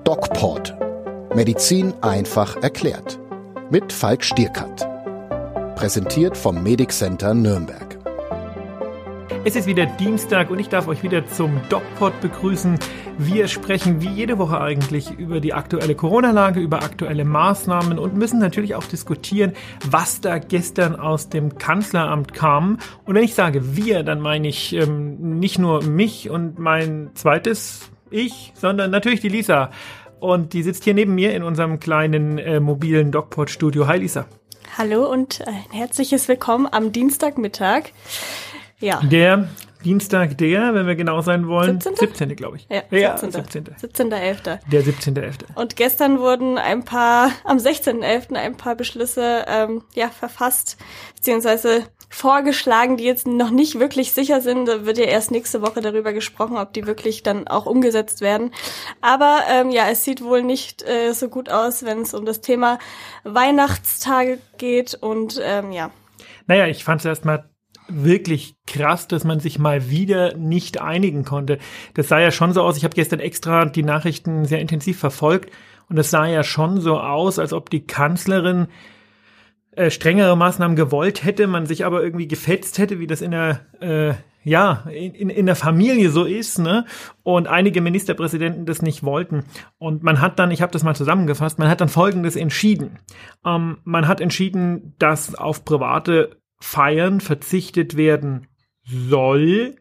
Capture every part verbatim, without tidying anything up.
DocPod. Medizin einfach erklärt. Mit Falk Stierkat. Präsentiert vom Medic Center Nürnberg. Es ist wieder Dienstag und ich darf euch wieder zum DocPod begrüßen. Wir sprechen wie jede Woche eigentlich über die aktuelle Corona-Lage, über aktuelle Maßnahmen und müssen natürlich auch diskutieren, was da gestern aus dem Kanzleramt kam. Und wenn ich sage wir, dann meine ich ähm, nicht nur mich und mein zweites Ich, sondern natürlich die Lisa. Und die sitzt hier neben mir in unserem kleinen äh, mobilen DocPod-Studio. Hi Lisa. Hallo und ein herzliches Willkommen am Dienstagmittag. Ja. Der Dienstag, der, wenn wir genau sein wollen, siebzehnte siebzehnte glaube ich. Ja, ja siebzehnte siebzehnte siebzehnter elfter Der siebzehnte elfte Und gestern wurden ein paar, am sechzehnten elften ein paar Beschlüsse ähm, ja verfasst, beziehungsweise vorgeschlagen, die jetzt noch nicht wirklich sicher sind. Da wird ja erst nächste Woche darüber gesprochen, ob die wirklich dann auch umgesetzt werden. Aber ähm, ja, es sieht wohl nicht äh, so gut aus, wenn es um das Thema Weihnachtstage geht und ähm, ja. Naja, ich fand es erstmal wirklich krass, dass man sich mal wieder nicht einigen konnte. Das sah ja schon so aus, ich habe gestern extra die Nachrichten sehr intensiv verfolgt und es sah ja schon so aus, als ob die Kanzlerin äh, strengere Maßnahmen gewollt hätte, man sich aber irgendwie gefetzt hätte, wie das in der äh, ja in, in der Familie so ist, ne? Und einige Ministerpräsidenten das nicht wollten. Und man hat dann, ich habe das mal zusammengefasst, man hat dann Folgendes entschieden. Ähm, man hat entschieden, dass auf private Feiern verzichtet werden soll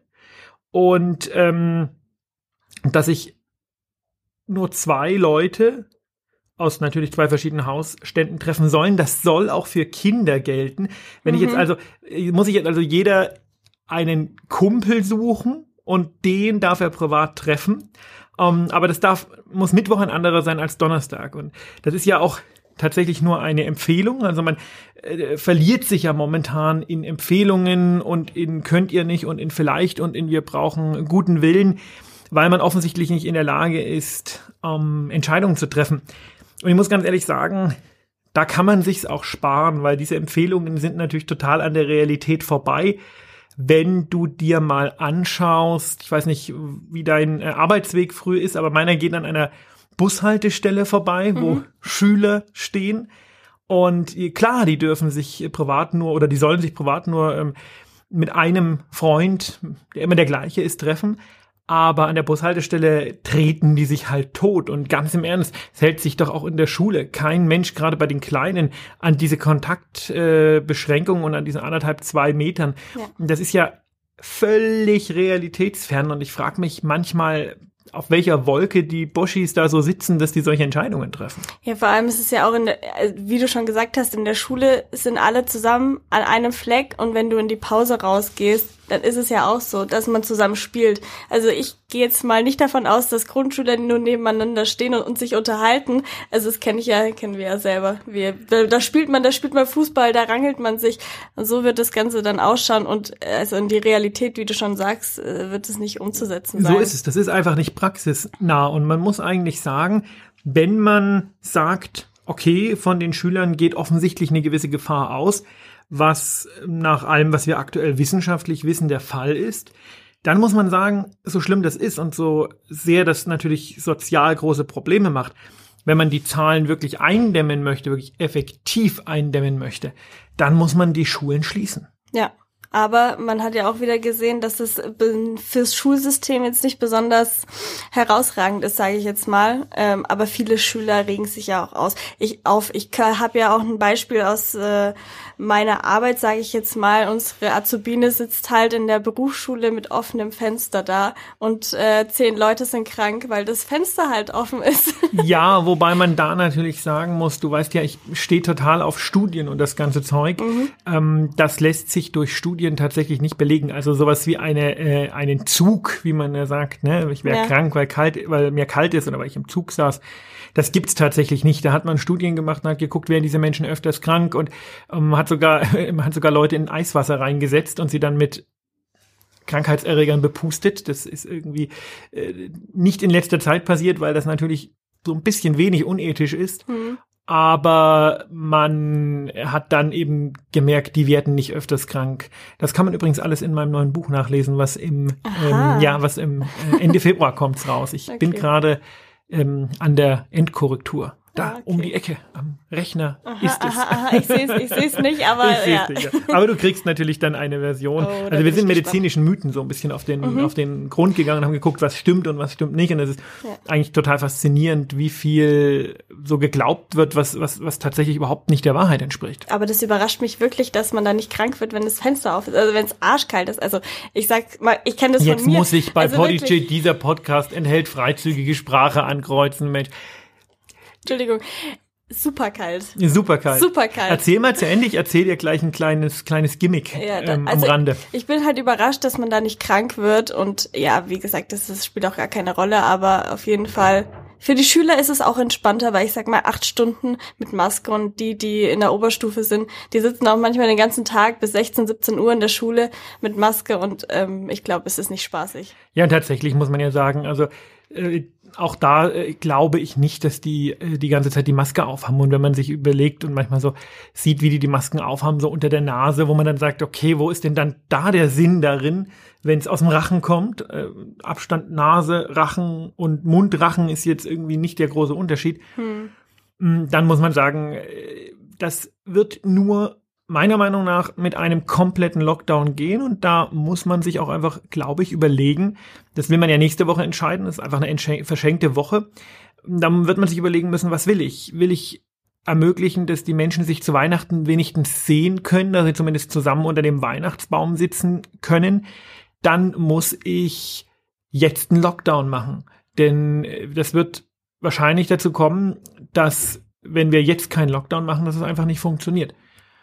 und ähm, dass sich nur zwei Leute aus natürlich zwei verschiedenen Hausständen treffen sollen. Das soll auch für Kinder gelten. Wenn mhm. ich jetzt also, muss ich jetzt also jeder einen Kumpel suchen und den darf er privat treffen. Um, aber das darf, muss Mittwoch ein anderer sein als Donnerstag. Und das ist ja auch tatsächlich nur eine Empfehlung. Also man äh, verliert sich ja momentan in Empfehlungen und in könnt ihr nicht und in vielleicht und in wir brauchen guten Willen, weil man offensichtlich nicht in der Lage ist, ähm, Entscheidungen zu treffen. Und ich muss ganz ehrlich sagen, da kann man sich's auch sparen, weil diese Empfehlungen sind natürlich total an der Realität vorbei. Wenn du dir mal anschaust, ich weiß nicht, wie dein äh, Arbeitsweg früh ist, aber meiner geht an einer Bushaltestelle vorbei, wo mhm. Schüler stehen. Und klar, die dürfen sich privat nur oder die sollen sich privat nur ähm, mit einem Freund, der immer der gleiche ist, treffen. Aber an der Bushaltestelle treten die sich halt tot. Und ganz im Ernst, es hält sich doch auch in der Schule kein Mensch, gerade bei den Kleinen, an diese Kontaktbeschränkungen äh, und an diesen anderthalb, zwei Metern. Ja. Das ist ja völlig realitätsfern. Und ich frage mich manchmal, auf welcher Wolke die Boschis da so sitzen, dass die solche Entscheidungen treffen. Ja, vor allem ist es ja auch, in der, wie du schon gesagt hast, in der Schule sind alle zusammen an einem Fleck und wenn du in die Pause rausgehst, dann ist es ja auch so, dass man zusammen spielt. Also ich gehe jetzt mal nicht davon aus, dass Grundschüler nur nebeneinander stehen und, und sich unterhalten. Also das kenne ich ja, kennen wir ja selber. Wir, da, da spielt man, da spielt man Fußball, da rangelt man sich. Und so wird das Ganze dann ausschauen und also in die Realität, wie du schon sagst, wird es nicht umzusetzen sein. So ist es. Das ist einfach nicht praxisnah und man muss eigentlich sagen, wenn man sagt, okay, von den Schülern geht offensichtlich eine gewisse Gefahr aus, was nach allem, was wir aktuell wissenschaftlich wissen, der Fall ist, dann muss man sagen, so schlimm das ist und so sehr das natürlich sozial große Probleme macht, wenn man die Zahlen wirklich eindämmen möchte, wirklich effektiv eindämmen möchte, dann muss man die Schulen schließen. Ja. Aber man hat ja auch wieder gesehen, dass es fürs Schulsystem jetzt nicht besonders herausragend ist, sage ich jetzt mal. Ähm, aber viele Schüler regen sich ja auch aus. Ich auf. Ich habe ja auch ein Beispiel aus äh, meiner Arbeit, sage ich jetzt mal. Unsere Azubine sitzt halt in der Berufsschule mit offenem Fenster da und äh, zehn Leute sind krank, weil das Fenster halt offen ist. Ja, wobei man da natürlich sagen muss, du weißt ja, ich stehe total auf Studien und das ganze Zeug. Mhm. Ähm, das lässt sich durch Studien tatsächlich nicht belegen. Also sowas wie eine äh, einen Zug, wie man ja sagt, ne, ich wäre ja. krank, weil kalt, weil mir kalt ist oder weil ich im Zug saß. Das gibt's tatsächlich nicht. Da hat man Studien gemacht und hat geguckt, werden diese Menschen öfters krank und ähm, hat sogar man hat sogar Leute in Eiswasser reingesetzt und sie dann mit Krankheitserregern bepustet. Das ist irgendwie äh, nicht in letzter Zeit passiert, weil das natürlich so ein bisschen wenig unethisch ist. Mhm. Aber man hat dann eben gemerkt, die werden nicht öfters krank. Das kann man übrigens alles in meinem neuen Buch nachlesen, was im ähm, ja was im äh, Ende Februar kommt's raus. Ich okay. bin gerade ähm, an der Endkorrektur. Da, ah, okay. um die Ecke am Rechner aha, ist es. Aha, aha, ich sehe es ich seh's nicht, aber ich ja. Nicht, ja. Aber du kriegst natürlich dann eine Version. Oh, also wir sind medizinischen Mythen so ein bisschen auf den, mhm. auf den Grund gegangen und haben geguckt, was stimmt und was stimmt nicht. Und es ist ja. eigentlich total faszinierend, wie viel so geglaubt wird, was, was, was tatsächlich überhaupt nicht der Wahrheit entspricht. Aber das überrascht mich wirklich, dass man da nicht krank wird, wenn das Fenster auf ist, also wenn es arschkalt ist. Also ich sag mal, ich kenne das Jetzt von mir. Jetzt muss ich bei also Podigy, dieser Podcast enthält freizügige Sprache ankreuzen, Mensch. Entschuldigung. Super kalt. Super kalt. Super kalt. Erzähl mal zu Ende, ich erzähl dir gleich ein kleines kleines Gimmick ja, da, ähm, am also Rande. Ich, ich bin halt überrascht, dass man da nicht krank wird und ja, wie gesagt, das, das spielt auch gar keine Rolle, aber auf jeden Fall für die Schüler ist es auch entspannter, weil ich sag mal acht Stunden mit Maske und die, die in der Oberstufe sind, die sitzen auch manchmal den ganzen Tag bis sechzehn, siebzehn Uhr in der Schule mit Maske und ähm, ich glaube, es ist nicht spaßig. Ja, und tatsächlich muss man ja sagen, also äh, auch da äh, glaube ich nicht, dass die äh, die ganze Zeit die Maske aufhaben. Und wenn man sich überlegt und manchmal so sieht, wie die die Masken aufhaben, so unter der Nase, wo man dann sagt, okay, wo ist denn dann da der Sinn darin, wenn es aus dem Rachen kommt? Äh, Abstand Nase, Rachen und Mundrachen ist jetzt irgendwie nicht der große Unterschied. Hm. Dann muss man sagen, äh, das wird nur meiner Meinung nach mit einem kompletten Lockdown gehen und da muss man sich auch einfach, glaube ich, überlegen, das will man ja nächste Woche entscheiden, das ist einfach eine entsch- verschenkte Woche, dann wird man sich überlegen müssen, was will ich? Will ich ermöglichen, dass die Menschen sich zu Weihnachten wenigstens sehen können, dass sie zumindest zusammen unter dem Weihnachtsbaum sitzen können? Dann muss ich jetzt einen Lockdown machen, denn das wird wahrscheinlich dazu kommen, dass, wenn wir jetzt keinen Lockdown machen, dass es einfach nicht funktioniert.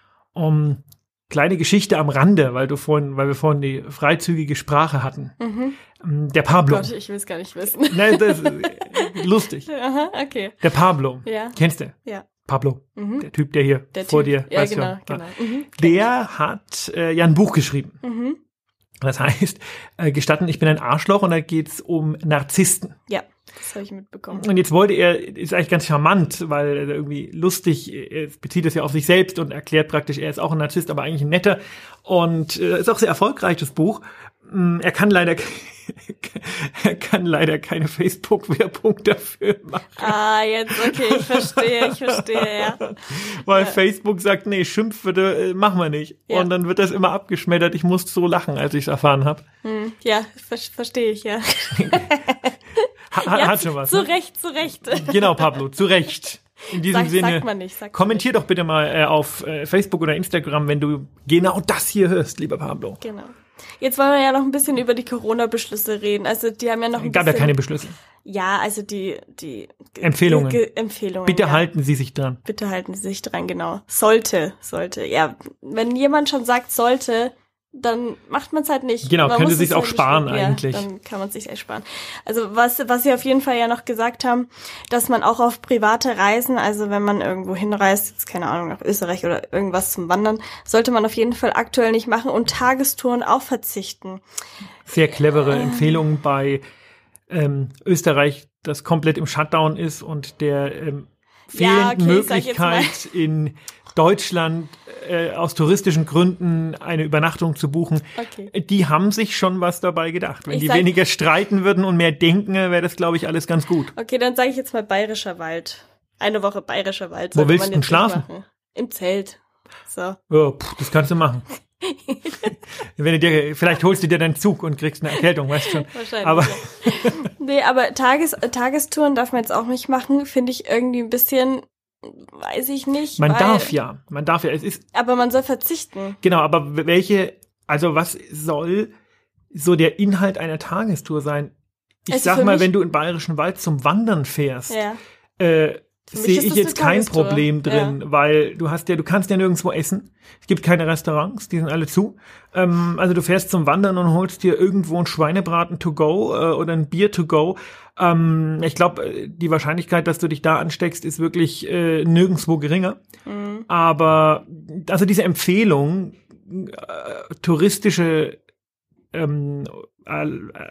Um kleine Geschichte am Rande, weil du vorhin, weil wir vorhin die freizügige Sprache hatten. Mhm. Der Pablo. Gott, ich will es gar nicht wissen. Nein, das ist lustig. Aha, okay. Der Pablo. Ja. Kennst du? Ja. Pablo, mhm. der Typ, der hier der vor typ. dir. Ja, genau, genau. Mhm. Der hat äh, ja ein Buch geschrieben. Mhm. Das heißt, äh, gestatten, ich bin ein Arschloch und da geht's um Narzissten. Ja, das habe ich mitbekommen. Und jetzt wollte er, ist eigentlich ganz charmant, weil er irgendwie lustig, er bezieht es ja auf sich selbst und erklärt praktisch, er ist auch ein Narzisst, aber eigentlich ein netter. Und äh, ist auch sehr erfolgreich, das Buch. Er kann leider, er kann leider keine Facebook-Werbung dafür machen. Ah, jetzt, okay, ich verstehe, ich verstehe, ja. Weil ja. Facebook sagt, nee, Schimpfwörter äh, machen wir nicht. Ja. Und dann wird das immer abgeschmettert. Ich musste so lachen, als ich es erfahren habe. Hm, ja, ver- verstehe ich, ja. ha, ja. Hat schon was. Zu ne? Recht, zu Recht. Genau, Pablo, zu Recht. In diesem Sag, Sinne, sagt man nicht, sagt kommentier man nicht. doch bitte mal äh, auf äh, Facebook oder Instagram, wenn du genau das hier hörst, lieber Pablo. Genau. Jetzt wollen wir ja noch ein bisschen über die Corona-Beschlüsse reden. Also die haben ja noch ein Gab bisschen... ja keine Beschlüsse. Ja, also die... die Empfehlungen. Ge- Ge- Empfehlungen, Bitte ja. halten Sie sich dran. Bitte halten Sie sich dran, genau. Sollte, sollte. Ja, wenn jemand schon sagt sollte, dann macht man es halt nicht. Genau, man könnte muss sich's es auch halt sparen beschließen. eigentlich. Ja, dann kann man es sich ersparen. Also was was Sie auf jeden Fall ja noch gesagt haben, dass man auch auf private Reisen, also wenn man irgendwo hinreist, jetzt keine Ahnung, nach Österreich oder irgendwas zum Wandern, sollte man auf jeden Fall aktuell nicht machen und Tagestouren auch verzichten. Sehr clevere äh. Empfehlungen bei ähm, Österreich, das komplett im Shutdown ist und der ähm, fehlenden Ja, okay, Möglichkeit in Deutschland äh, aus touristischen Gründen eine Übernachtung zu buchen, Okay. die haben sich schon was dabei gedacht. Wenn Ich die sag- weniger streiten würden und mehr denken, wäre das, glaube ich, alles ganz gut. Okay, dann sage ich jetzt mal Bayerischer Wald. Eine Woche Bayerischer Wald. Wo sollte willst man du denn jetzt nicht schlafen? machen. Im Zelt. So. Ja, pff, das kannst du machen. Wenn du dir, vielleicht holst du dir deinen Zug und kriegst eine Erkältung, weißt schon. Wahrscheinlich. Aber ja. Nee, aber Tages, Tagestouren darf man jetzt auch nicht machen, finde ich irgendwie ein bisschen, weiß ich nicht. man weil, darf ja, man darf ja. Es ist Aber man soll verzichten. genau, aber welche, also was soll so der Inhalt einer Tagestour sein? Ich Also sag für mal, mich- wenn du in Bayerischen Wald zum Wandern fährst, Ja. äh, Für mich sehe ist ich das jetzt eine kein Tagestour. Problem drin, weil du hast ja, du kannst ja nirgendwo essen. Es gibt keine Restaurants, die sind alle zu. Ähm, also du fährst zum Wandern und holst dir irgendwo einen Schweinebraten to go äh, oder ein Bier to go. Ähm, ich glaube, die Wahrscheinlichkeit, dass du dich da ansteckst, ist wirklich äh, nirgendwo geringer. Mhm. Aber also diese Empfehlung, äh, touristische ähm, äh,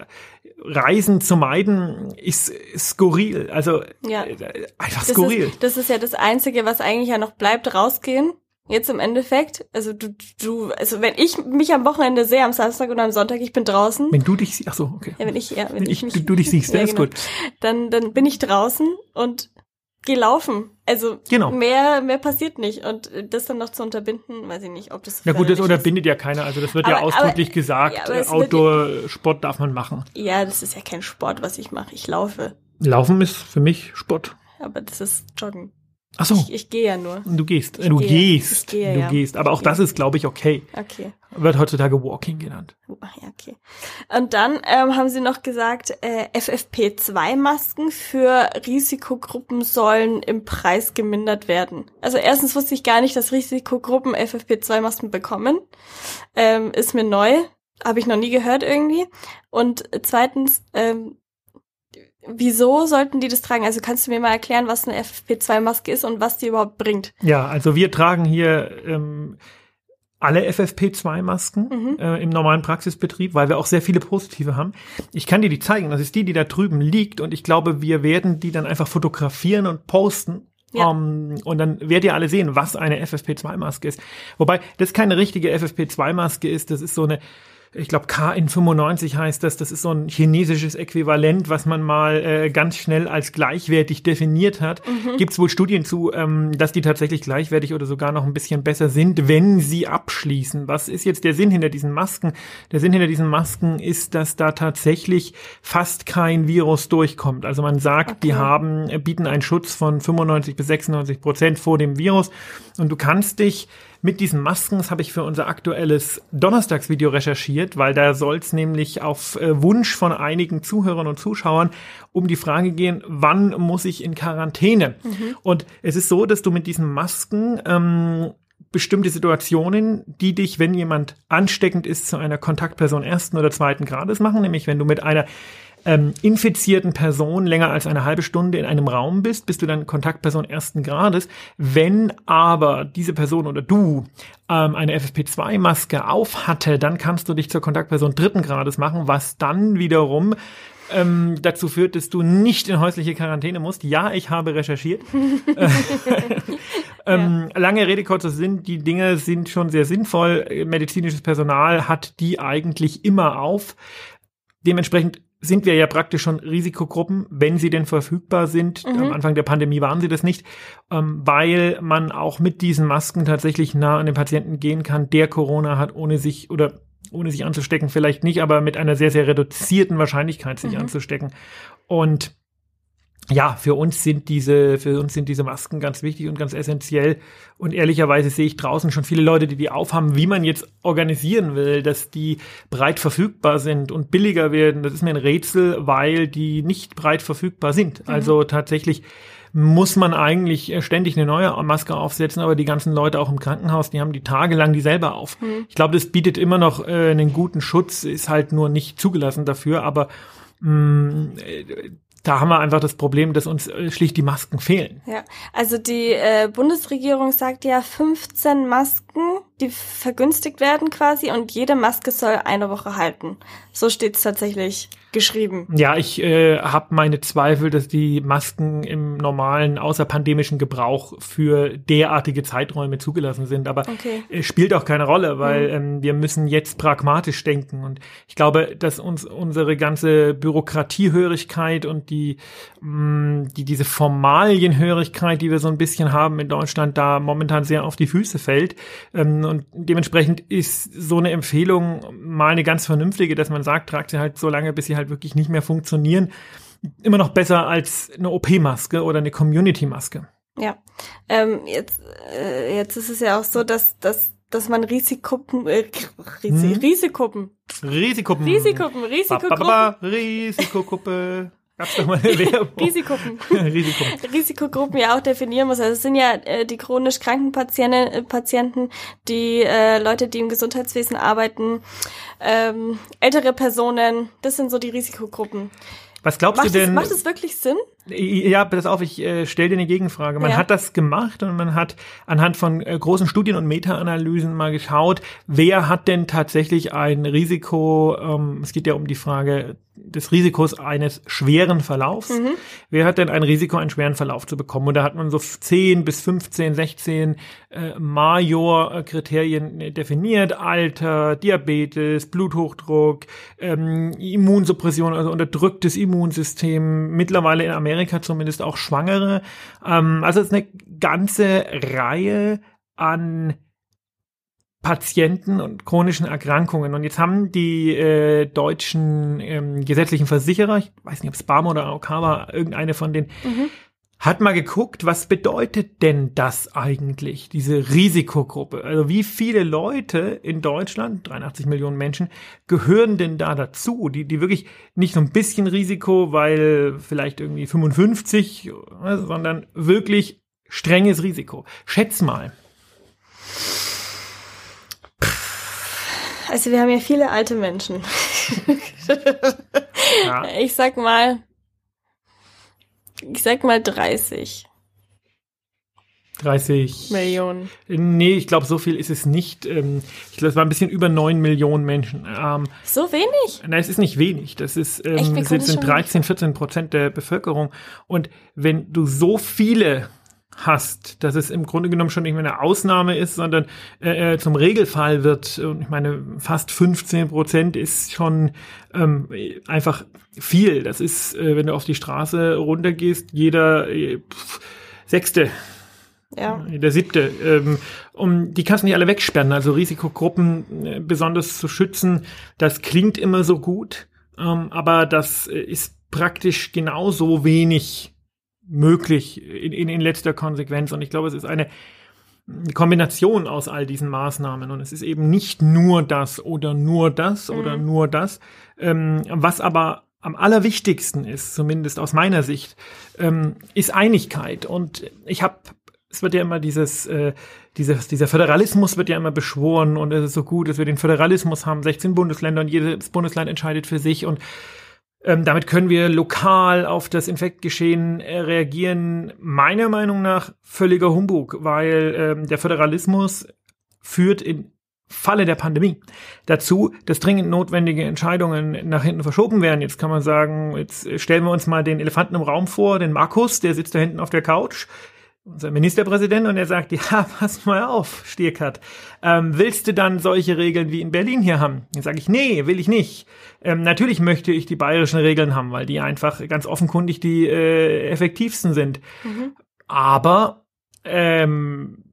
Reisen zu meiden, ist skurril. Also Ja. äh, einfach Das skurril. ist, das ist ja das Einzige, was eigentlich ja noch bleibt, rausgehen. jetzt im Endeffekt. Also du, du, also wenn ich mich am Wochenende sehe, am Samstag oder am Sonntag, ich bin draußen. Wenn du dich siehst, ach so, okay. Ja, wenn ich, ja, wenn, wenn ich, ich mich, du, du dich siehst, ja, ist genau. gut. Dann, dann bin ich draußen und geh laufen. Also genau. mehr, mehr passiert nicht. Und das dann noch zu unterbinden, weiß ich nicht, ob das Na gut, das ist. unterbindet ja keiner. Also das wird aber, ja ausdrücklich aber, gesagt, ja, Outdoor-Sport darf man machen. Ja, das ist ja kein Sport, was ich mache. Ich laufe. Laufen ist für mich Sport. Aber das ist Joggen. Ach so. Ich, ich gehe ja nur. Du gehst. Ich du gehe. gehst. Ich gehe, du ja. gehst. Aber auch gehe. das ist, glaube ich, okay. Okay. Wird heutzutage Walking genannt. Ach ja, okay. Und dann ähm, haben sie noch gesagt, äh, F F P zwei Masken für Risikogruppen sollen im Preis gemindert werden. Also erstens wusste ich gar nicht, dass Risikogruppen F F P zwei Masken bekommen. Ähm, ist mir neu. Habe ich noch nie gehört irgendwie. Und zweitens, ähm, wieso sollten die das tragen? Also kannst du mir mal erklären, was eine F F P zwei Maske ist und was die überhaupt bringt? Ja, also wir tragen hier ähm, alle F F P zwei Masken mhm. äh, im normalen Praxisbetrieb, weil wir auch sehr viele positive haben. Ich kann dir die zeigen. Das ist die, die da drüben liegt. Und ich glaube, wir werden die dann einfach fotografieren und posten. Ja. Um, und dann werdet ihr alle sehen, was eine F F P zwei Maske ist. Wobei das keine richtige F F P zwei Maske ist. Das ist so eine, ich glaube K N fünfundneunzig heißt das, das ist so ein chinesisches Äquivalent, was man mal äh, ganz schnell als gleichwertig definiert hat. Mhm. Gibt es wohl Studien zu, ähm, dass die tatsächlich gleichwertig oder sogar noch ein bisschen besser sind, wenn sie abschließen. Was ist jetzt der Sinn hinter diesen Masken? Der Sinn hinter diesen Masken ist, dass da tatsächlich fast kein Virus durchkommt. Also man sagt, okay. die haben bieten einen Schutz von fünfundneunzig bis sechsundneunzig Prozent vor dem Virus und du kannst dich mit diesen Masken, das habe ich für unser aktuelles Donnerstagsvideo recherchiert, weil da soll es nämlich auf äh, Wunsch von einigen Zuhörern und Zuschauern um die Frage gehen, wann muss ich in Quarantäne? Mhm. Und es ist so, dass du mit diesen Masken ähm, bestimmte Situationen, die dich, wenn jemand ansteckend ist, zu einer Kontaktperson ersten oder zweiten Grades machen, nämlich wenn du mit einer Ähm, infizierten Person länger als eine halbe Stunde in einem Raum bist, bist du dann Kontaktperson ersten Grades. Wenn aber diese Person oder du ähm, eine F F P zwei Maske auf hatte, dann kannst du dich zur Kontaktperson dritten Grades machen, was dann wiederum ähm, dazu führt, dass du nicht in häusliche Quarantäne musst. Ja, ich habe recherchiert. ähm, ja. Lange Rede, kurzer Sinn, die Dinge sind schon sehr sinnvoll. Medizinisches Personal hat die eigentlich immer auf. Dementsprechend sind wir ja praktisch schon Risikogruppen, wenn sie denn verfügbar sind. Mhm. Am Anfang der Pandemie waren sie das nicht, ähm, weil man auch mit diesen Masken tatsächlich nah an den Patienten gehen kann, der Corona hat, ohne sich oder ohne sich anzustecken, vielleicht nicht, aber mit einer sehr, sehr reduzierten Wahrscheinlichkeit sich mhm. anzustecken. Und ja, für uns sind diese, für uns sind diese Masken ganz wichtig und ganz essentiell. Und ehrlicherweise sehe ich draußen schon viele Leute, die die aufhaben, wie man jetzt organisieren will, dass die breit verfügbar sind und billiger werden. Das ist mir ein Rätsel, weil die nicht breit verfügbar sind. Mhm. Also tatsächlich muss man eigentlich ständig eine neue Maske aufsetzen, aber die ganzen Leute auch im Krankenhaus, die haben die tagelang die selber auf. Mhm. Ich glaube, das bietet immer noch äh, einen guten Schutz, ist halt nur nicht zugelassen dafür, aber mh, da haben wir einfach das Problem, dass uns schlicht die Masken fehlen. Ja, also die äh, Bundesregierung sagt ja fünfzehn Masken, die vergünstigt werden quasi und jede Maske soll eine Woche halten. So steht es tatsächlich geschrieben. Ja, ich äh, habe meine Zweifel, dass die Masken im normalen außerpandemischen Gebrauch für derartige Zeiträume zugelassen sind. Aber okay. es spielt auch keine Rolle, weil mhm. ähm, wir müssen jetzt pragmatisch denken. Und ich glaube, dass uns unsere ganze Bürokratiehörigkeit und die, mh, die diese Formalienhörigkeit, die wir so ein bisschen haben in Deutschland, da momentan sehr auf die Füße fällt. Ähm, und dementsprechend ist so eine Empfehlung mal eine ganz vernünftige, dass man sagt, tragt sie halt so lange, bis sie halt wirklich nicht mehr funktionieren. Immer noch besser als eine O P-Maske oder eine Community-Maske. Ja, ähm, jetzt, äh, jetzt ist es ja auch so, dass, dass, dass man Risikogruppen, äh, Risi- hm? Risikogruppen, Risikogruppen, Risikogruppen, Risikogruppen, ba, ba, ba, Risikogruppe. Gab's doch mal eine Werbung. Risikogruppen. Risikogruppen. Risikogruppen ja auch definieren muss. Also es sind ja äh, die chronisch kranken Patienten, äh, Patienten, die äh, Leute, die im Gesundheitswesen arbeiten, ähm, ältere Personen, das sind so die Risikogruppen. Was glaubst macht du denn? Es, macht es wirklich Sinn? Ja, pass auf, ich äh, stelle dir eine Gegenfrage. Man ja. hat das gemacht und man hat anhand von äh, großen Studien und Meta-Analysen mal geschaut, wer hat denn tatsächlich ein Risiko, ähm, es geht ja um die Frage des Risikos eines schweren Verlaufs. Mhm. Wer hat denn ein Risiko, einen schweren Verlauf zu bekommen? Und da hat man so zehn bis fünfzehn, sechzehn äh, Major-Kriterien definiert. Alter, Diabetes, Bluthochdruck, ähm, Immunsuppression, also unterdrücktes Immunsystem, mittlerweile in Amerika zumindest auch Schwangere. Ähm, also es ist eine ganze Reihe an Patienten und chronischen Erkrankungen. Und jetzt haben die äh, deutschen ähm, gesetzlichen Versicherer, ich weiß nicht, ob es B A M oder A O K war, irgendeine von denen, mhm. hat mal geguckt, was bedeutet denn das eigentlich, diese Risikogruppe? Also wie viele Leute in Deutschland, dreiundachtzig Millionen Menschen, gehören denn da dazu? Die, die wirklich nicht so ein bisschen Risiko, weil vielleicht irgendwie fünfundfünfzig, sondern wirklich strenges Risiko. Schätz mal. Also wir haben ja viele alte Menschen. Ja. Ich sag mal, ich sag mal dreißig. dreißig Millionen. Nee, ich glaube, so viel ist es nicht. Ich glaube, es war ein bisschen über neun Millionen Menschen. So wenig? Nein, es ist nicht wenig. Das ist, ähm, Echt, sind, sind dreizehn, vierzehn Prozent der Bevölkerung. Und wenn du so viele hast, dass es im Grunde genommen schon nicht mehr eine Ausnahme ist, sondern äh, zum Regelfall wird, und ich meine, fast fünfzehn Prozent ist schon ähm, einfach viel. Das ist, äh, wenn du auf die Straße runtergehst, jeder äh, pf, Sechste, ja. der Siebte. Ähm, um, die kannst du nicht alle wegsperren, also Risikogruppen äh, besonders zu schützen, das klingt immer so gut, ähm, aber das äh, ist praktisch genauso wenig möglich in, in, in letzter Konsequenz. Und ich glaube, es ist eine Kombination aus all diesen Maßnahmen. Und es ist eben nicht nur das oder nur das mhm. oder nur das. Ähm, was aber am allerwichtigsten ist, zumindest aus meiner Sicht, ähm, ist Einigkeit. Und ich habe, es wird ja immer dieses, äh, dieses, dieser Föderalismus wird ja immer beschworen und es ist so gut, dass wir den Föderalismus haben, sechzehn Bundesländer und jedes Bundesland entscheidet für sich und Ähm, damit können wir lokal auf das Infektgeschehen äh, reagieren. Meiner Meinung nach völliger Humbug, weil ähm, der Föderalismus führt im Falle der Pandemie dazu, dass dringend notwendige Entscheidungen nach hinten verschoben werden. Jetzt kann man sagen, jetzt stellen wir uns mal den Elefanten im Raum vor, den Markus, der sitzt da hinten auf der Couch, unser Ministerpräsident, und er sagt, ja, pass mal auf, Stierkat, ähm, willst du dann solche Regeln wie in Berlin hier haben? Dann sage ich, nee, will ich nicht. Ähm, natürlich möchte ich die bayerischen Regeln haben, weil die einfach ganz offenkundig die äh, effektivsten sind. Mhm. Aber ähm,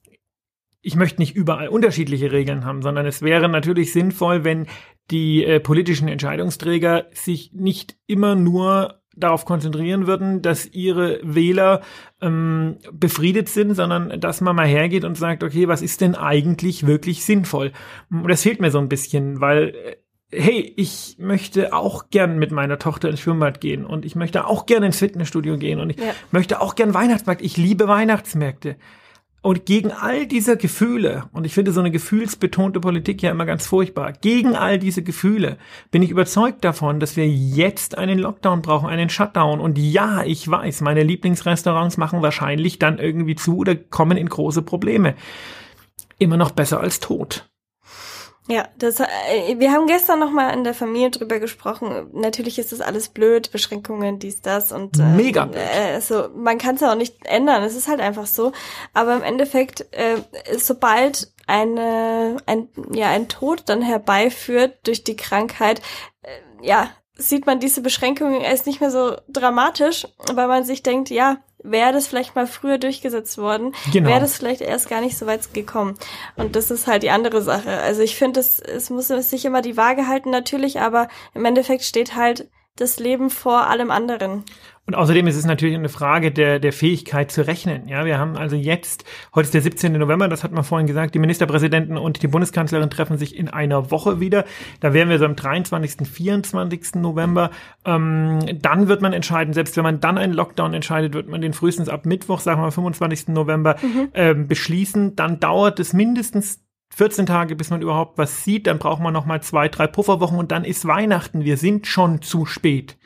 ich möchte nicht überall unterschiedliche Regeln haben, sondern es wäre natürlich sinnvoll, wenn die äh, politischen Entscheidungsträger sich nicht immer nur darauf konzentrieren würden, dass ihre Wähler ähm, befriedet sind, sondern dass man mal hergeht und sagt, okay, was ist denn eigentlich wirklich sinnvoll? Und das fehlt mir so ein bisschen, weil, hey, ich möchte auch gern mit meiner Tochter ins Schwimmbad gehen und ich möchte auch gern ins Fitnessstudio gehen und ich ja. möchte auch gern Weihnachtsmarkt. Ich liebe Weihnachtsmärkte. Und gegen all diese Gefühle, und ich finde so eine gefühlsbetonte Politik ja immer ganz furchtbar, gegen all diese Gefühle bin ich überzeugt davon, dass wir jetzt einen Lockdown brauchen, einen Shutdown. Und ja, ich weiß, meine Lieblingsrestaurants machen wahrscheinlich dann irgendwie zu oder kommen in große Probleme. Immer noch besser als tot. Ja, das, äh, wir haben gestern noch mal in der Familie drüber gesprochen. Natürlich ist das alles blöd, Beschränkungen, dies, das und äh, mega blöd. Äh, also man kann es ja auch nicht ändern. Es ist halt einfach so. Aber im Endeffekt, äh, sobald eine ein ja ein Tod dann herbeiführt durch die Krankheit, äh, ja sieht man diese Beschränkungen erst nicht mehr so dramatisch, weil man sich denkt, ja, wäre das vielleicht mal früher durchgesetzt worden, genau. wäre das vielleicht erst gar nicht so weit gekommen. Und das ist halt die andere Sache. Also ich finde, es, es muss sich immer die Waage halten natürlich, aber im Endeffekt steht halt das Leben vor allem anderen. Und außerdem ist es natürlich eine Frage der der Fähigkeit zu rechnen. Ja, wir haben also jetzt, heute ist der siebzehnten November, das hat man vorhin gesagt, die Ministerpräsidenten und die Bundeskanzlerin treffen sich in einer Woche wieder. Da wären wir so am dreiundzwanzigsten, vierundzwanzigsten November. Ähm, dann wird man entscheiden, selbst wenn man dann einen Lockdown entscheidet, wird man den frühestens ab Mittwoch, sagen wir mal fünfundzwanzigsten November, mhm. ähm, beschließen. Dann dauert es mindestens vierzehn Tage, bis man überhaupt was sieht. Dann braucht man noch mal zwei, drei Pufferwochen und dann ist Weihnachten. Wir sind schon zu spät.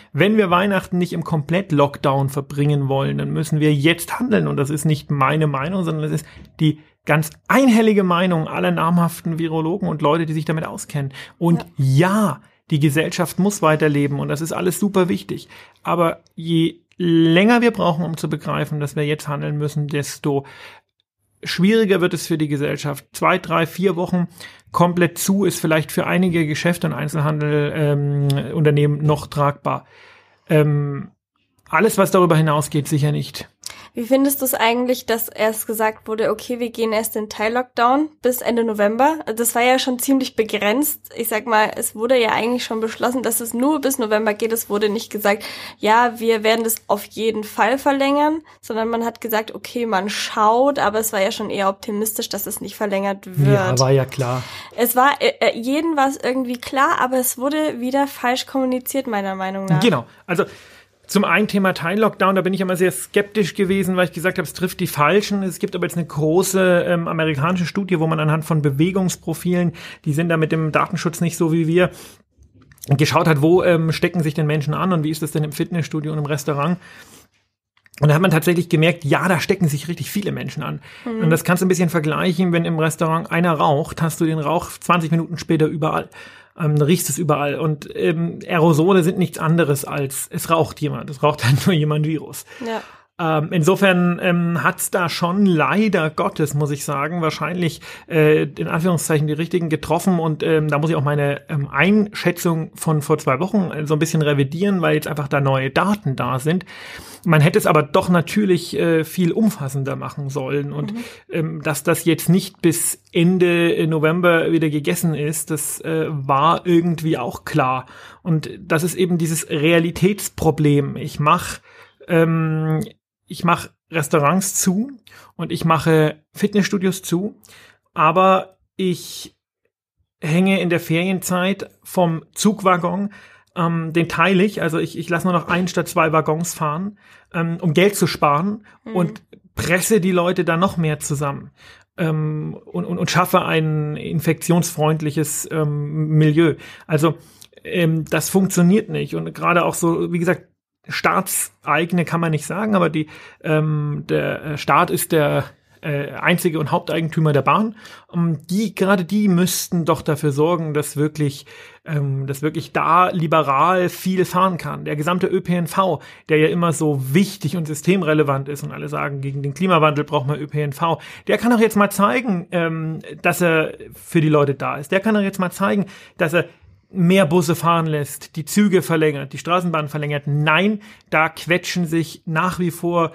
wenn wir Weihnachten nicht im Komplett-Lockdown verbringen wollen, dann müssen wir jetzt handeln. Und das ist nicht meine Meinung, sondern das ist die ganz einhellige Meinung aller namhaften Virologen und Leute, die sich damit auskennen. Und ja, ja die Gesellschaft muss weiterleben und das ist alles super wichtig. Aber je länger wir brauchen, um zu begreifen, dass wir jetzt handeln müssen, desto schwieriger wird es für die Gesellschaft. Zwei, drei, vier Wochen komplett zu ist vielleicht für einige Geschäfte und Einzelhandelunternehmen ähm, noch tragbar. Ähm, alles, was darüber hinausgeht, sicher nicht. Wie findest du es eigentlich, dass erst gesagt wurde, okay, wir gehen erst in Teil-Lockdown bis Ende November? Das war ja schon ziemlich begrenzt. Ich sag mal, es wurde ja eigentlich schon beschlossen, dass es nur bis November geht. Es wurde nicht gesagt, ja, wir werden das auf jeden Fall verlängern, sondern man hat gesagt, okay, man schaut, aber es war ja schon eher optimistisch, dass es nicht verlängert wird. Ja, war ja klar. Es war, äh, jeden war es irgendwie klar, aber es wurde wieder falsch kommuniziert, meiner Meinung nach. Genau, also zum einen Thema Teil-Lockdown, da bin ich immer sehr skeptisch gewesen, weil ich gesagt habe, es trifft die Falschen. Es gibt aber jetzt eine große ähm, amerikanische Studie, wo man anhand von Bewegungsprofilen, die sind da mit dem Datenschutz nicht so wie wir, geschaut hat, wo ähm, stecken sich denn Menschen an und wie ist das denn im Fitnessstudio und im Restaurant. Und da hat man tatsächlich gemerkt, ja, da stecken sich richtig viele Menschen an. Mhm. Und das kannst du ein bisschen vergleichen, wenn im Restaurant einer raucht, hast du den Rauch zwanzig Minuten später überall. Ähm, da riechst es überall. Und ähm, Aerosole sind nichts anderes als, es raucht jemand. Es raucht halt nur jemand Virus. Ja. Ähm, insofern ähm, hat's da schon leider Gottes, muss ich sagen, wahrscheinlich äh, in Anführungszeichen die Richtigen getroffen. Und ähm, da muss ich auch meine ähm, Einschätzung von vor zwei Wochen äh, so ein bisschen revidieren, weil jetzt einfach da neue Daten da sind. Man hätte es aber doch natürlich äh, viel umfassender machen sollen. Und mhm. ähm, dass das jetzt nicht bis Ende November wieder gegessen ist, das äh, war irgendwie auch klar. Und das ist eben dieses Realitätsproblem. Ich mache ähm, ich mache Restaurants zu und ich mache Fitnessstudios zu, aber ich hänge in der Ferienzeit vom Zugwaggon, ähm, den teile ich, also ich, ich lasse nur noch ein statt zwei Waggons fahren, ähm, um Geld zu sparen mhm. und presse die Leute da noch mehr zusammen ähm, und, und, und schaffe ein infektionsfreundliches ähm, Milieu. Also ähm, das funktioniert nicht und gerade auch so, wie gesagt, staatseigene kann man nicht sagen, aber die ähm, der Staat ist der äh, einzige und Haupteigentümer der Bahn. Um, die gerade die müssten doch dafür sorgen, dass wirklich ähm, dass wirklich da liberal viel fahren kann. Der gesamte Ö P N V, der ja immer so wichtig und systemrelevant ist und alle sagen, gegen den Klimawandel braucht man Ö P N V. Der kann doch jetzt mal zeigen, ähm, dass er für die Leute da ist. Der kann doch jetzt mal zeigen, dass er mehr Busse fahren lässt, die Züge verlängert, die Straßenbahn verlängert. Nein, da quetschen sich nach wie vor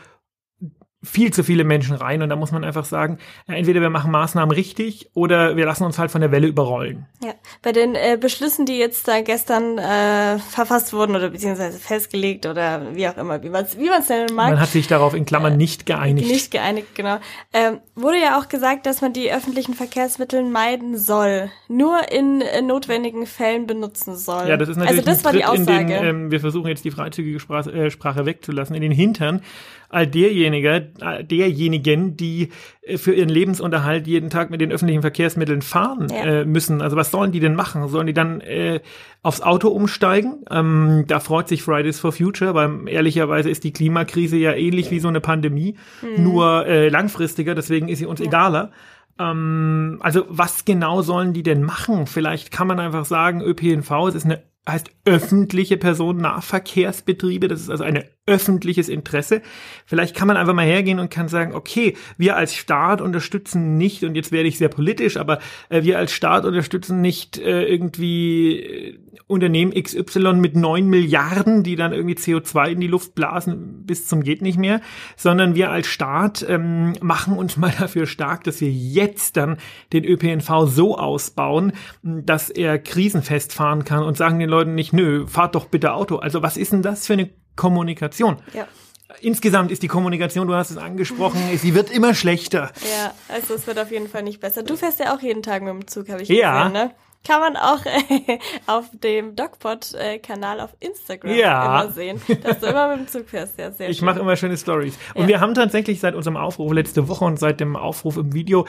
viel zu viele Menschen rein und da muss man einfach sagen, entweder wir machen Maßnahmen richtig oder wir lassen uns halt von der Welle überrollen. Ja, bei den äh, Beschlüssen, die jetzt da gestern äh, verfasst wurden oder beziehungsweise festgelegt oder wie auch immer, wie man es wie man's nennen mag. Man hat sich darauf in Klammern äh, nicht geeinigt. Nicht geeinigt, genau. Ähm, wurde ja auch gesagt, dass man die öffentlichen Verkehrsmittel meiden soll, nur in äh, notwendigen Fällen benutzen soll. Ja, das ist natürlich also das war die Aussage. In den, ähm, wir versuchen jetzt die freizügige Sprache, äh, Sprache wegzulassen, in den Hintern all derjenige, derjenigen, die für ihren Lebensunterhalt jeden Tag mit den öffentlichen Verkehrsmitteln fahren ja. äh, müssen. Also was sollen die denn machen? Sollen die dann äh, aufs Auto umsteigen? Ähm, da freut sich Fridays for Future, weil ehrlicherweise ist die Klimakrise ja ähnlich wie so eine Pandemie, mhm. nur äh, langfristiger, deswegen ist sie uns ja. egaler. Ähm, also was genau sollen die denn machen? Vielleicht kann man einfach sagen, Ö P N V, es ist eine heißt öffentliche Personennahverkehrsbetriebe, das ist also ein öffentliches Interesse. Vielleicht kann man einfach mal hergehen und kann sagen, okay, wir als Staat unterstützen nicht, und jetzt werde ich sehr politisch, aber äh, wir als Staat unterstützen nicht äh, irgendwie äh, Unternehmen X Y mit neun Milliarden, die dann irgendwie C O zwei in die Luft blasen bis zum geht nicht mehr, sondern wir als Staat ähm, machen uns mal dafür stark, dass wir jetzt dann den Ö P N V so ausbauen, dass er krisenfest fahren kann und sagen den Leuten nicht, nö, fahrt doch bitte Auto. Also was ist denn das für eine Kommunikation? Ja. Insgesamt ist die Kommunikation, du hast es angesprochen, sie wird immer schlechter. Ja, also es wird auf jeden Fall nicht besser. Du fährst ja auch jeden Tag mit dem Zug, habe ich ja. gesehen, ne? kann man auch äh, auf dem DocPod-Kanal auf Instagram ja. immer sehen, dass du immer mit dem Zug fährst. Ja, sehr ich schön. mache immer schöne Stories. Und ja. wir haben tatsächlich seit unserem Aufruf letzte Woche und seit dem Aufruf im Video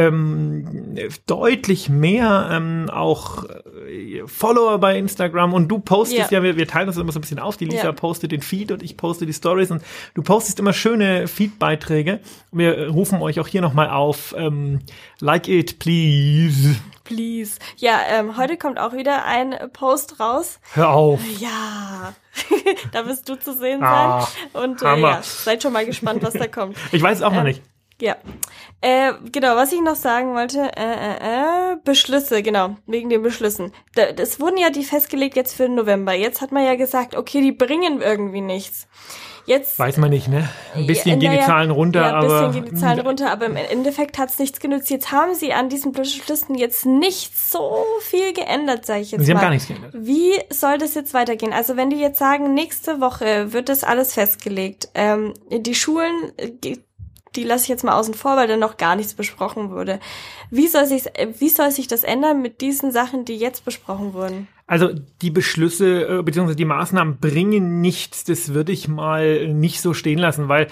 ähm, deutlich mehr ähm, auch äh, Follower bei Instagram. Und du postest ja, ja wir, wir teilen uns immer so ein bisschen auf. Die Lisa ja. postet den Feed und ich poste die Stories. Und du postest immer schöne Feed-Beiträge. Wir rufen euch auch hier nochmal auf. Ähm, like it, please. Please. Ja, ähm, heute kommt auch wieder ein Post raus. Hör auf. Ja, da wirst du zu sehen ah, sein. Und äh, ja, seid schon mal gespannt, was da kommt. Ich weiß es auch ähm, noch nicht. Ja, äh, genau, was ich noch sagen wollte, äh, äh, äh, Beschlüsse, genau, wegen den Beschlüssen. Da, das wurden ja die festgelegt jetzt für den November. Jetzt hat man ja gesagt, okay, die bringen irgendwie nichts. Jetzt, weiß man nicht, ne? Ein bisschen ja, gehen die Zahlen runter, ja, ein aber... bisschen gehen die Zahlen runter, aber im Endeffekt hat's nichts genutzt. Jetzt haben sie an diesen Beschlüssen jetzt nicht so viel geändert, sage ich jetzt sie mal. Sie haben gar nichts geändert. Wie soll das jetzt weitergehen? Also wenn die jetzt sagen, nächste Woche wird das alles festgelegt, ähm, die Schulen... die lasse ich jetzt mal außen vor, weil da noch gar nichts besprochen wurde. Wie soll sich, wie soll sich das ändern mit diesen Sachen, die jetzt besprochen wurden? Also die Beschlüsse äh, bzw. die Maßnahmen bringen nichts, das würde ich mal nicht so stehen lassen, weil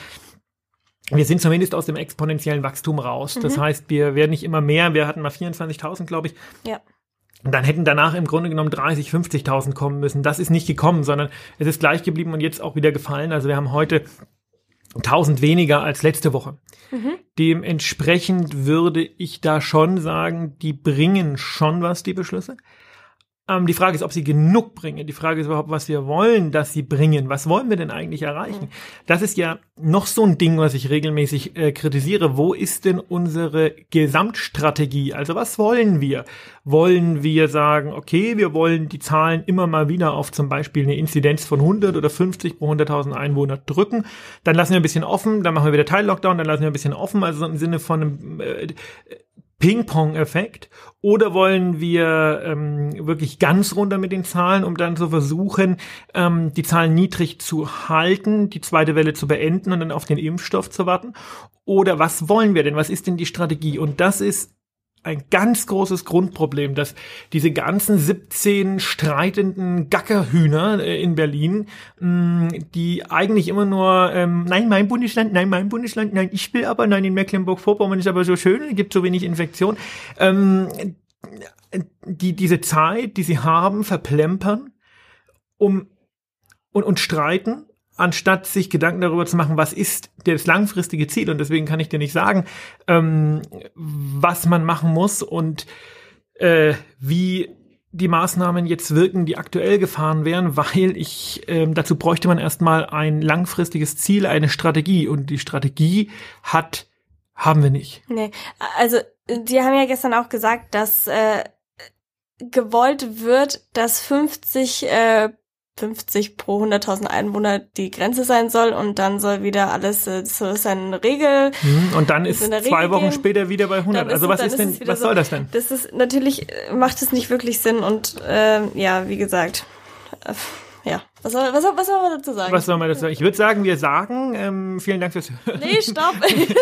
wir sind zumindest aus dem exponentiellen Wachstum raus. Mhm. Das heißt, wir werden nicht immer mehr, wir hatten mal vierundzwanzigtausend, glaube ich. Ja. Und dann hätten danach im Grunde genommen dreißig, fünfzigtausend kommen müssen. Das ist nicht gekommen, sondern es ist gleich geblieben und jetzt auch wieder gefallen. Also wir haben heute tausend weniger als letzte Woche. Mhm. Dementsprechend würde ich da schon sagen, die bringen schon was, die Beschlüsse. Ähm, die Frage ist, ob sie genug bringen. Die Frage ist überhaupt, was wir wollen, dass sie bringen. Was wollen wir denn eigentlich erreichen? Mhm. Das ist ja noch so ein Ding, was ich regelmäßig äh, kritisiere. Wo ist denn unsere Gesamtstrategie? Also was wollen wir? Wollen wir sagen, okay, wir wollen die Zahlen immer mal wieder auf zum Beispiel eine Inzidenz von hundert oder fünfzig pro hunderttausend Einwohner drücken? Dann lassen wir ein bisschen offen, dann machen wir wieder Teil-Lockdown, dann lassen wir ein bisschen offen, also im Sinne von einem äh, Ping-Pong-Effekt. Oder wollen wir ähm, wirklich ganz runter mit den Zahlen, um dann zu versuchen, ähm, die Zahlen niedrig zu halten, die zweite Welle zu beenden und dann auf den Impfstoff zu warten? Oder was wollen wir denn? Was ist denn die Strategie? Und das ist ein ganz großes Grundproblem, dass diese ganzen siebzehn streitenden Gackerhühner äh, in Berlin, mh, die eigentlich immer nur, ähm, nein, mein Bundesland, nein, mein Bundesland, nein, ich will aber, nein, in Mecklenburg-Vorpommern ist aber so schön, gibt so wenig Infektion, ähm, die diese Zeit, die sie haben, verplempern um und, und streiten, anstatt sich Gedanken darüber zu machen, was ist das langfristige Ziel. Und deswegen kann ich dir nicht sagen, ähm, was man machen muss und äh, wie die Maßnahmen jetzt wirken, die aktuell gefahren wären, weil ich ähm, dazu bräuchte man erstmal ein langfristiges Ziel, eine Strategie. Und die Strategie hat, haben wir nicht. Nee, also die haben ja gestern auch gesagt, dass äh, gewollt wird, dass fünfzig äh, fünfzig pro hunderttausend Einwohner die Grenze sein soll und dann soll wieder alles, so ist eine Regel. Und dann ist zwei Wochen gehen. später wieder bei hundert. Ist also es, was ist denn, was so, soll das denn? Das ist, natürlich macht es nicht wirklich Sinn und äh, ja, wie gesagt, äh, ja. Was soll, was, soll, was soll man dazu sagen? Was soll man dazu sagen? Ich würde sagen, wir sagen, ähm, vielen Dank fürs Hören. Nee, stopp.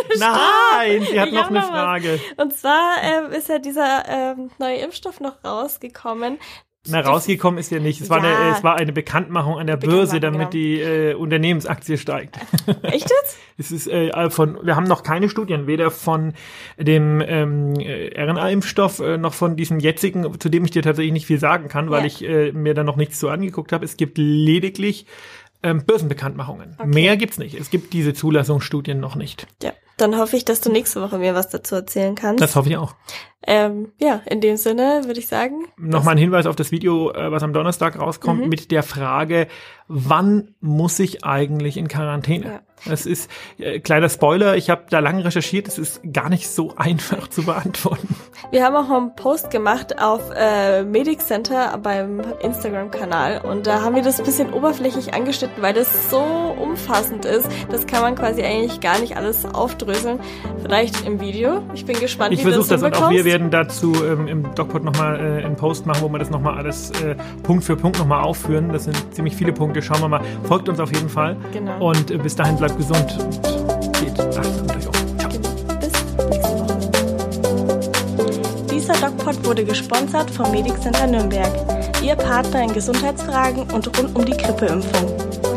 Nein, sie hat ich noch eine noch Frage. Was. Und zwar ähm, ist ja dieser ähm, neue Impfstoff noch rausgekommen. Na, rausgekommen ist ja nicht. Es war, ja. eine, es war eine Bekanntmachung an der Börse, damit genau. die äh, Unternehmensaktie steigt. Echt jetzt? Es ist äh, von, wir haben noch keine Studien, weder von dem ähm, R N A-Impfstoff äh, noch von diesem jetzigen, zu dem ich dir tatsächlich nicht viel sagen kann, weil ja. ich äh, mir da noch nichts zu angeguckt habe. Es gibt lediglich ähm, Börsenbekanntmachungen. Okay. Mehr gibt's nicht. Es gibt diese Zulassungsstudien noch nicht. Ja, dann hoffe ich, dass du nächste Woche mir was dazu erzählen kannst. Das hoffe ich auch. Ähm, ja, in dem Sinne würde ich sagen. Nochmal ein Hinweis auf das Video, was am Donnerstag rauskommt, mhm. mit der Frage, wann muss ich eigentlich in Quarantäne? Ja. Das ist, äh, kleiner Spoiler, ich habe da lange recherchiert, es ist gar nicht so einfach zu beantworten. Wir haben auch einen Post gemacht auf äh, Medic Center beim Instagram-Kanal und da haben wir das ein bisschen oberflächlich angeschnitten, weil das so umfassend ist, das kann man quasi eigentlich gar nicht alles aufdröseln. Vielleicht im Video. Ich bin gespannt, ich wie du das das und auch wir Wir werden dazu ähm, im DocPod nochmal äh, einen Post machen, wo wir das nochmal alles äh, Punkt für Punkt nochmal aufführen. Das sind ziemlich viele Punkte. Schauen wir mal. Folgt uns auf jeden Fall. Genau. Und äh, bis dahin bleibt gesund und geht achtsam durch euch. Ciao. Bis nächste Woche. Dieser DocPod wurde gesponsert vom Medic Center Nürnberg, Ihr Partner in Gesundheitsfragen und rund um die Grippeimpfung.